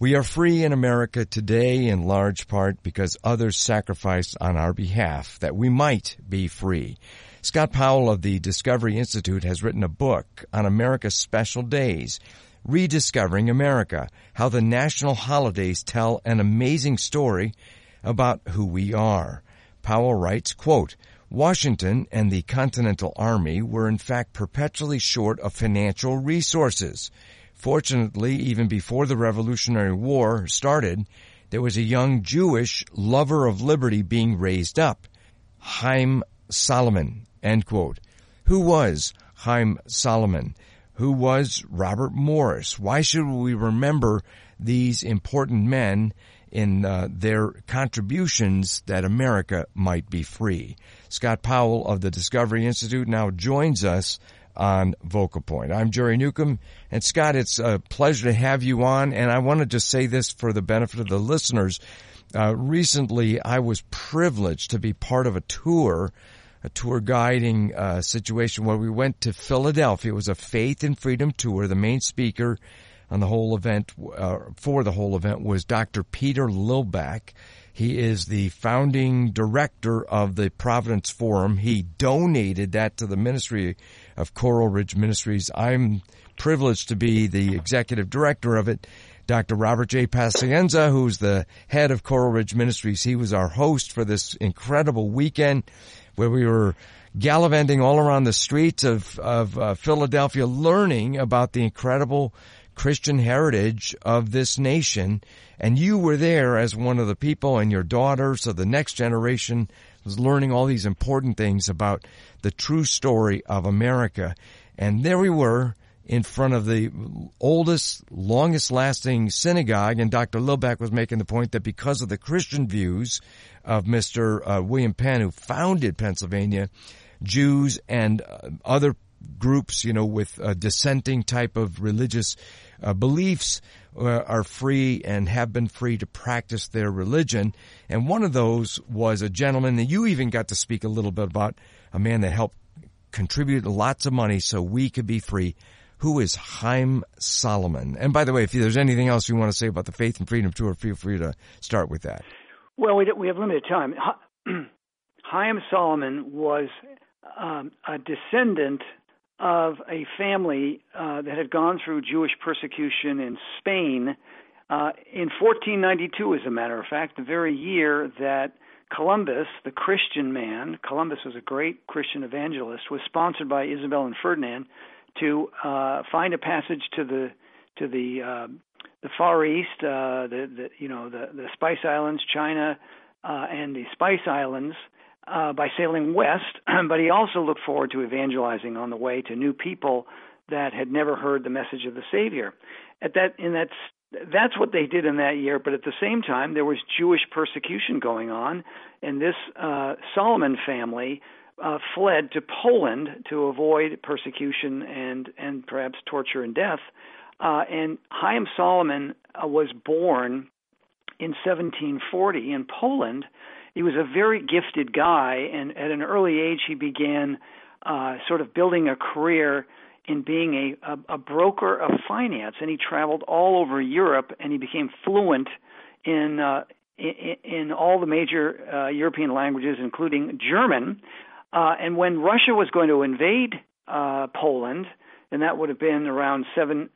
We are free in America today in large part because others sacrificed on our behalf that we might be free. Scott Powell of the Discovery Institute has written a book on America's special days, Rediscovering America, how the national holidays tell an amazing story about who we are. Powell writes, quote, Washington and the Continental Army were in fact perpetually short of financial resources. Fortunately, even before the Revolutionary War started, there was a young Jewish lover of liberty being raised up, Haim Salomon, end quote. Who was Haim Salomon? Who was Robert Morris? Why should we remember these important men in their contributions that America might be free? Scott Powell of the Discovery Institute now joins us on Vocal Point. I'm Jerry Newcomb, and Scott, it's a pleasure to have you on, and I want to just say this for the benefit of the listeners. Recently, I was privileged to be part of a tour guiding situation where we went to Philadelphia. It was a Faith and Freedom tour. The main speaker on the whole event, for the whole event, was Dr. Peter Lillback. He is the founding director of the Providence Forum. He donated that to the Ministry of Coral Ridge Ministries. I'm privileged to be the executive director of it. Dr. Robert J. Pacienza, who's the head of Coral Ridge Ministries, he was our host for this incredible weekend where we were gallivanting all around the streets of Philadelphia, learning about the incredible Christian heritage of this nation. And you were there as one of the people, and your daughter, so the next generation was learning all these important things about the true story of America. And there we were in front of the oldest, longest-lasting synagogue, and Dr. Lillback was making the point that because of the Christian views of Mr. William Penn, who founded Pennsylvania, Jews and other groups, with dissenting type of religious beliefs are free and have been free to practice their religion. And one of those was a gentleman that you even got to speak a little bit about, a man that helped contribute lots of money so we could be free, who is Haim Salomon. And by the way, if there's anything else you want to say about the Faith and Freedom Tour, feel free to start with that. Well, we have limited time. Haim Salomon was a descendant of a family that had gone through Jewish persecution in Spain in 1492, as a matter of fact, the very year that Columbus, the Christian man, Columbus was a great Christian evangelist, was sponsored by Isabel and Ferdinand to find a passage to the Far East, the Spice Islands, China, and the Spice Islands, by sailing west, but he also looked forward to evangelizing on the way to new people that had never heard the message of the Savior. That's what they did in that year, but at the same time, there was Jewish persecution going on, and this Salomon family fled to Poland to avoid persecution and perhaps torture and death. And Haim Salomon was born in 1740 in Poland. He was a very gifted guy, and at an early age he began sort of building a career in being a broker of finance, and he traveled all over Europe, and he became fluent in all the major European languages, including German. And when Russia was going to invade Poland, and that would have been around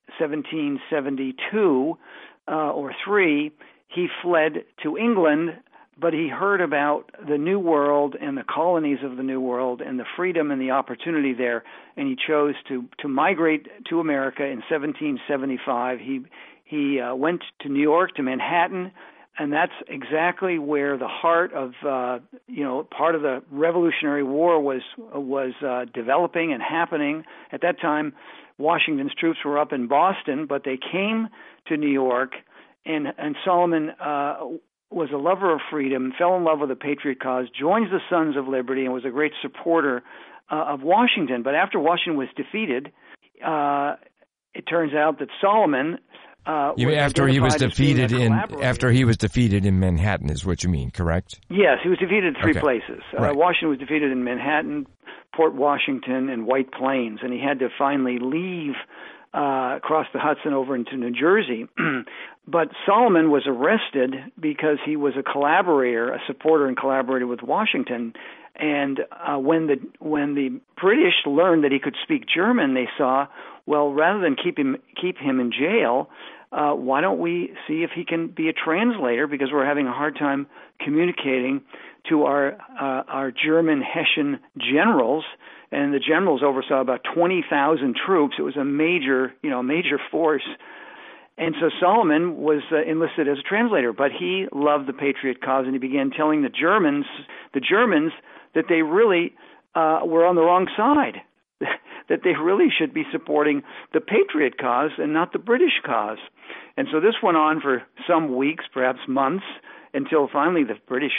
1772 or 3, he fled to England, but he heard about the New World and the colonies of the New World and the freedom and the opportunity there, and he chose to migrate to America in 1775. He went to New York, to Manhattan, and that's exactly where the heart of part of the Revolutionary War was developing and happening. At that time, Washington's troops were up in Boston, but they came to New York, and Salomon was a lover of freedom, fell in love with the Patriot cause, joins the Sons of Liberty, and was a great supporter of Washington. But after Washington was defeated, it turns out that Solomon after he was defeated in Manhattan is what you mean, correct? Yes, he was defeated in three places. Right. Washington was defeated in Manhattan, Port Washington, and White Plains, and he had to finally leave across the Hudson over into New Jersey. But Solomon was arrested because he was a collaborator, a supporter and collaborator with Washington. And when the British learned that he could speak German, they saw, well, rather than keep him in jail, why don't we see if he can be a translator, because we're having a hard time communicating to our German Hessian generals, and the generals oversaw about 20,000 troops. It was a major force. And so Solomon was enlisted as a translator, but he loved the Patriot cause, and he began telling the Germans that they really were on the wrong side, that they really should be supporting the Patriot cause and not the British cause. And so this went on for some weeks, perhaps months, until finally the British,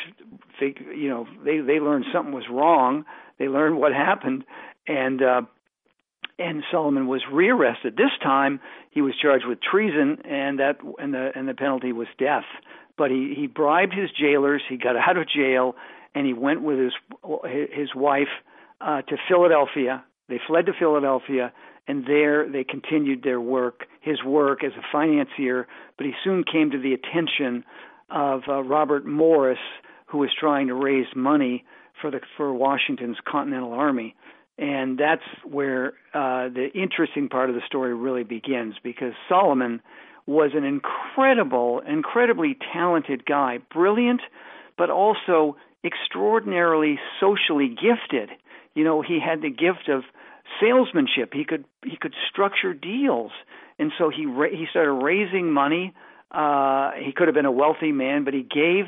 they learned something was wrong. They learned what happened, and Solomon was rearrested. This time he was charged with treason, and the penalty was death. But he bribed his jailers. He got out of jail, and he went with his wife to Philadelphia. They fled to Philadelphia, and there they continued his work as a financier. But he soon came to the attention of Robert Morris, who was trying to raise money for Washington's Continental Army. And that's where the interesting part of the story really begins, because Solomon was an incredibly talented guy, brilliant, but also extraordinarily socially gifted. He had the gift of salesmanship. He could structure deals, and so he started raising money. He could have been a wealthy man, but he gave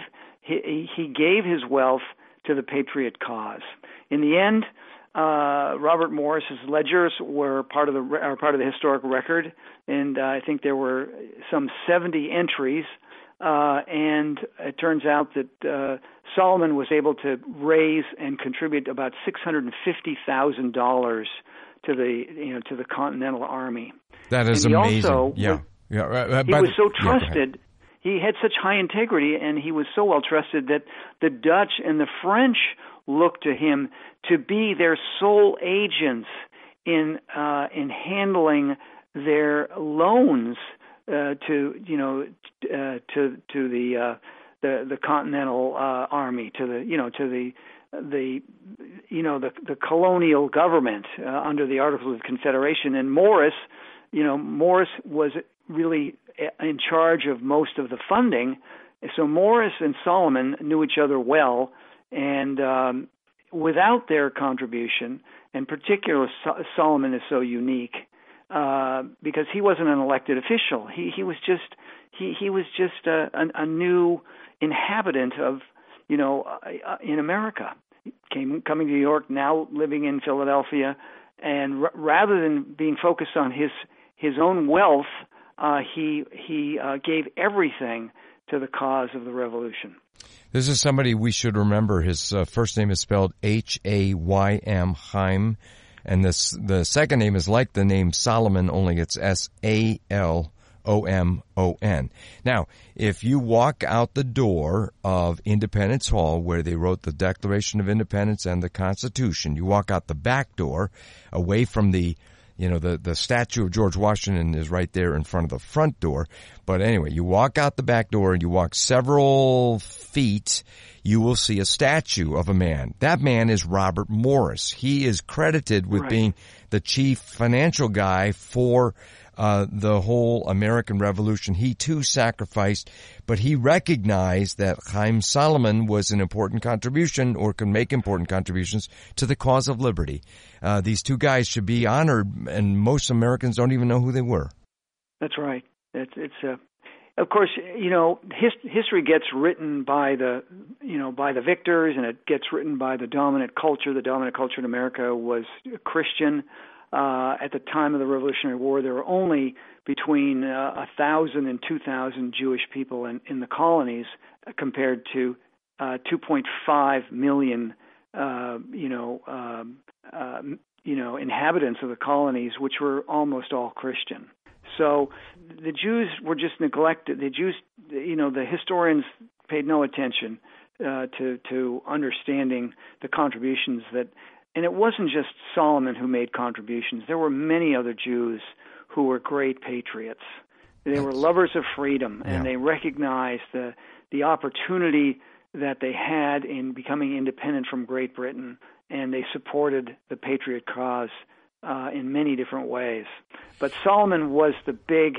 his wealth to the Patriot cause. In the end, Robert Morris's ledgers are part of the historic record, and I think there were some 70 entries. And it turns out that Solomon was able to raise and contribute about $650,000 to the Continental Army. That is amazing. He was so trusted. He had such high integrity, and he was so well trusted that the Dutch and the French looked to him to be their sole agents in handling their loans to the Continental Army, to the colonial government under the Articles of Confederation. And Morris was really in charge of most of the funding. So Morris and Solomon knew each other well, and without their contribution, and particularly Solomon is so unique because he wasn't an elected official. He was just a new inhabitant of in America, coming to New York, now living in Philadelphia, and rather than being focused on his own wealth, he gave everything to the cause of the revolution. This is somebody we should remember. His first name is spelled Haym, Haim, and the second name is like the name Solomon, only it's Salomon. Now, if you walk out the door of Independence Hall, where they wrote the Declaration of Independence and the Constitution, you walk out the back door, away from the statue of George Washington is right there in front of the front door. But anyway, you walk out the back door and you walk several feet, you will see a statue of a man. That man is Robert Morris. He is credited with being the chief financial guy for the whole American Revolution. He too sacrificed, but he recognized that Haym Solomon was an important contribution, or can make important contributions to the cause of liberty. These two guys should be honored, and most Americans don't even know who they were. That's right. Of course, history gets written by the victors, and it gets written by the dominant culture. The dominant culture in America was Christian. At the time of the Revolutionary War, there were only between 1,000 and 2,000 Jewish people in the colonies, compared to 2.5 million, inhabitants of the colonies, which were almost all Christian. So the Jews were just neglected. The Jews, the historians paid no attention to understanding the contributions that. And it wasn't just Solomon who made contributions. There were many other Jews who were great patriots. They were lovers of freedom, and they recognized the opportunity that they had in becoming independent from Great Britain, and they supported the patriot cause in many different ways. But Solomon was the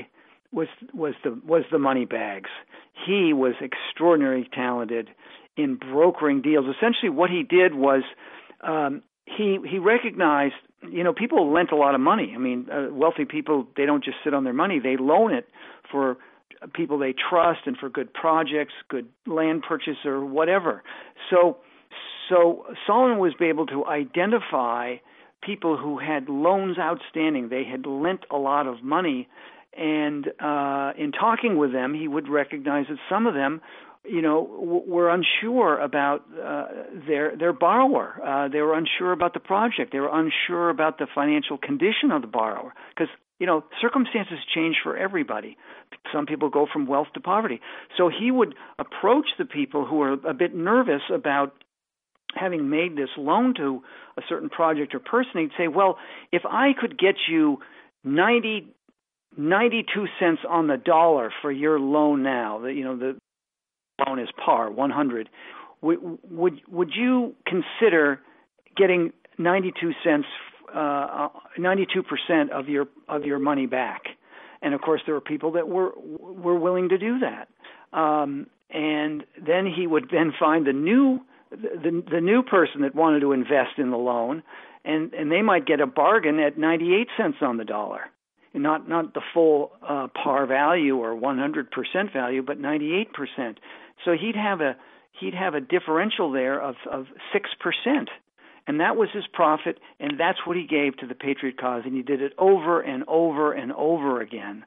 money bags. He was extraordinarily talented in brokering deals. Essentially, what he did was he recognized, people lent a lot of money. I mean, wealthy people, they don't just sit on their money; they loan it for people they trust and for good projects, good land purchase, or whatever. So Solomon was able to identify people who had loans outstanding. They had lent a lot of money, and in talking with them, he would recognize that some of them, were unsure about their borrower. They were unsure about the project. They were unsure about the financial condition of the borrower, because circumstances change for everybody. Some people go from wealth to poverty. So he would approach the people who were a bit nervous about having made this loan to a certain project or person. He'd say, well, if I could get you 92 cents on the dollar for your loan now, the loan is par, 100, would you consider getting 92% of your money back? And of course, there were people that were willing to do that. And then he would then find the new person that wanted to invest in the loan, and they might get a bargain at 98 cents on the dollar, not the full par value or 100% value, but 98%. So he'd have a differential there of 6%. And that was his profit, and that's what he gave to the Patriot cause, and he did it over and over and over again.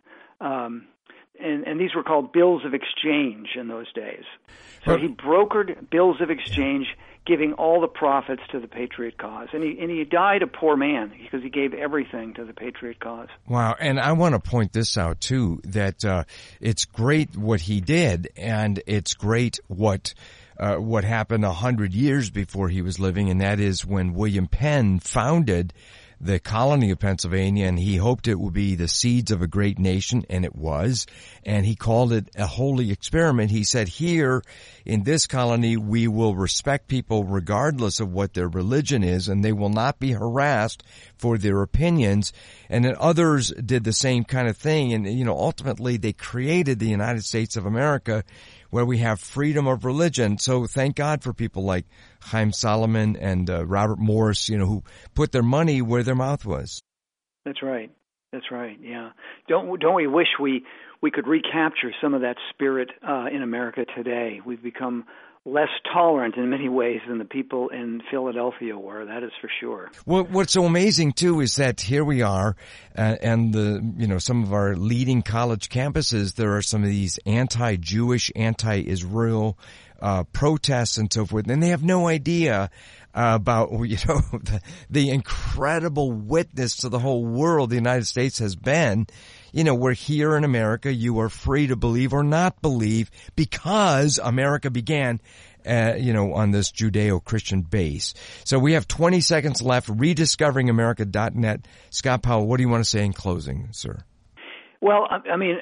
And these were called bills of exchange in those days. So he brokered bills of exchange, giving all the profits to the Patriot cause. And he died a poor man because he gave everything to the Patriot cause. Wow. And I want to point this out, too, that it's great what he did, and it's great what happened 100 years before he was living, and that is when William Penn founded the colony of Pennsylvania, and he hoped it would be the seeds of a great nation, and it was. And he called it a holy experiment. He said, here in this colony, we will respect people regardless of what their religion is, and they will not be harassed for their opinions. And then others did the same kind of thing. And, ultimately they created the United States of America, where we have freedom of religion. So thank God for people like Chaim Solomon and Robert Morris, who put their money where their mouth was. That's right. Yeah. Don't we wish we could recapture some of that spirit in America today? We've become less tolerant in many ways than the people in Philadelphia were. That is for sure. Well, what's so amazing too is that here we are, and some of our leading college campuses, there are some of these anti-Jewish, anti-Israel protests and so forth, and they have no idea about the incredible witness to the whole world the United States has been. Where here in America you are free to believe or not believe because America began, on this Judeo-Christian base. So we have 20 seconds left. RediscoveringAmerica.net. Scott Powell, what do you want to say in closing, sir? Well, I mean,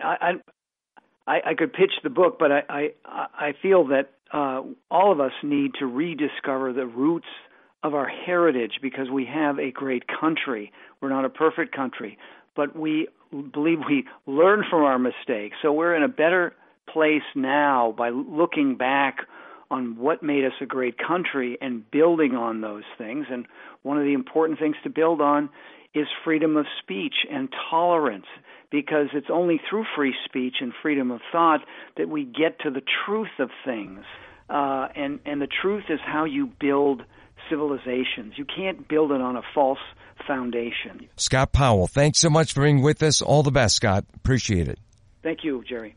I could pitch the book, but I feel that all of us need to rediscover the roots of our heritage, because we have a great country. We're not a perfect country, but we believe we learn from our mistakes. So we're in a better place now by looking back on what made us a great country and building on those things. And one of the important things to build on is freedom of speech and tolerance, because it's only through free speech and freedom of thought that we get to the truth of things. And the truth is how you build civilizations. You can't build it on a false foundation. Scott Powell, thanks so much for being with us. All the best, Scott. Appreciate it. Thank you, Jerry.